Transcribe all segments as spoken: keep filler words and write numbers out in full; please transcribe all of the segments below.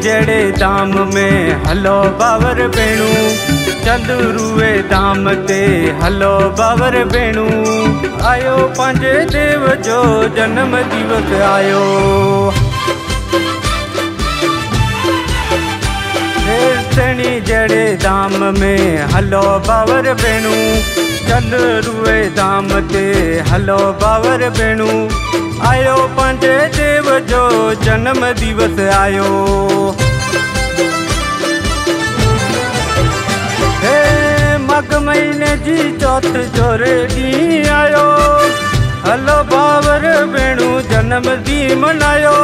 जड़े धाम में हलो बावर भेणू, चंदरूए धाम ते हलो बावर भेणू। आयो पंहिंजे देव जो जन्म दिवस आयो। हेसणी जड़े धाम में हलो बावर भेणू, चंदरूए धाम ते हलो बावर भेणू। आयो पंहिंजे देव जो जन्म दिवस आयो। हे मघ महीने जी चौथ जोरे ॾींहुं आयो, हलो बावर भेणू जन्म ॾींहुं मनायो।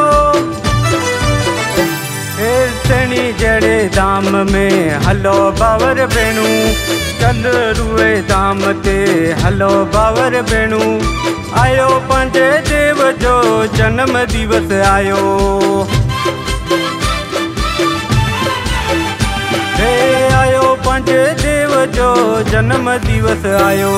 हेसणी जड़े धाम में हलो बावर भेणू, चंदरूए धाम ते हलो बावर भेणू। आयो पंहिंजे देव जो जन्म दिवस आयो। हे आयो पंहिंजे देव जो जन्म दिवस आयो।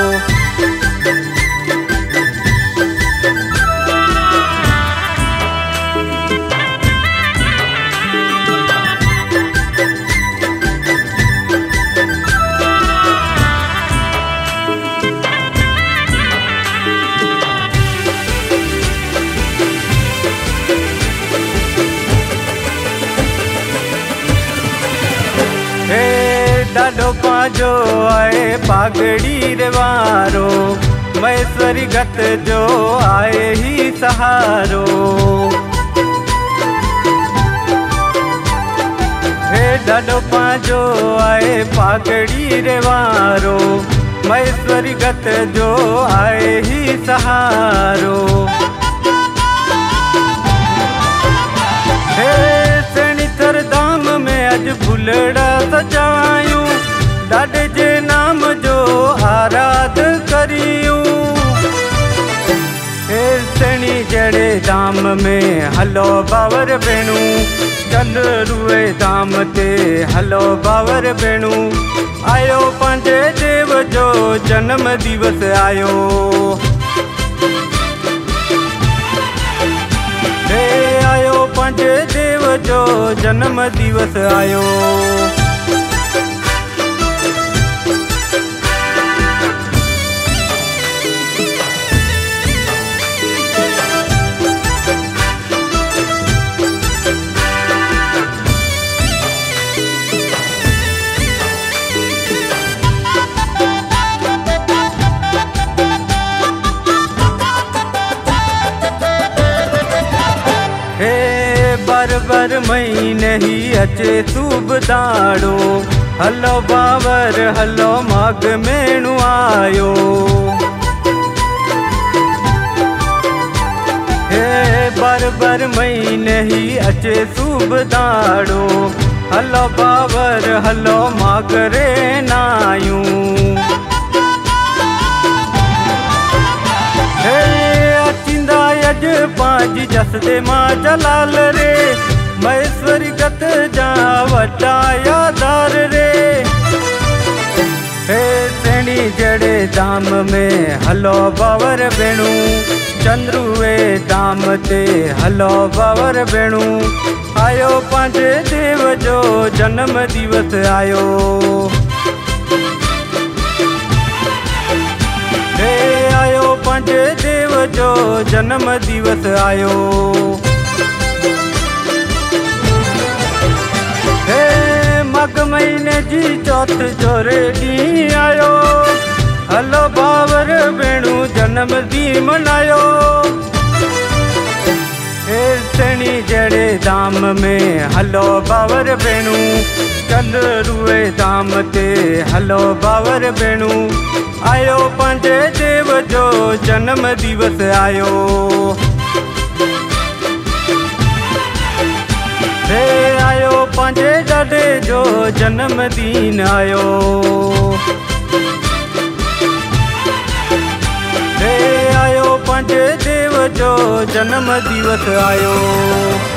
ॾाढो पांजो आए पागड़ी रे वारो, महेश्वरी गत जो आए ही सहारो। हे ॾाढो पांजो आए पागड़ी रे वारो, महेश्वरी गत जो आए ही सहारो। हे सणिथर धाम में अज फुलड़ा सजायूं, ॾाॾे जे नाम जो आराध करियूं। हेसणी जड़े धाम में हलो बावर भेणू, चंदरूए धाम ते हलो बावर भेणू। आयो पंहिंजे देव जो जन्म दिवस आयो। हे आयो पंहिंजे देव जो जन्म दिवस आयो। बर बर महीने ही अचे सूब दाड़ो, हलो बावर हलो माघ मेणू आयो। हे बर बर महीने ही अचे सूब दाड़ो, हलो बावर हलो माघ रे नायूं। हे अचिंदा यज पांच जसदे मां जलाल रे, महेश्वरी गत जा वड्डा यादार रे। हेसणी जड़े धाम में हलो बावर भेणू, चंदरूए धाम ते हलो बावर भेणू। आयो पंहिंजे देव जो जन्म दिवस आयो। हे आयो पंहिंजे देव जो जन्म दिवस आयो। हे मघ महीने जी चौथ जोरे ॾींहुं आयो, हलो बावर भेणू जन्म ॾींहुं मनायो। हेसणी जड़े धाम में हलो बावर भेणू, चंदरूए धाम ते हलो बावर भेणू। आयो पंहिंजे देव जो जन्म दिवस आयो। हे आयो पंहिंजे ॾाॾे जो जन्म ॾींहुं आयो। हे आयो पंहिंजे देव जो जन्म दिवस आयो।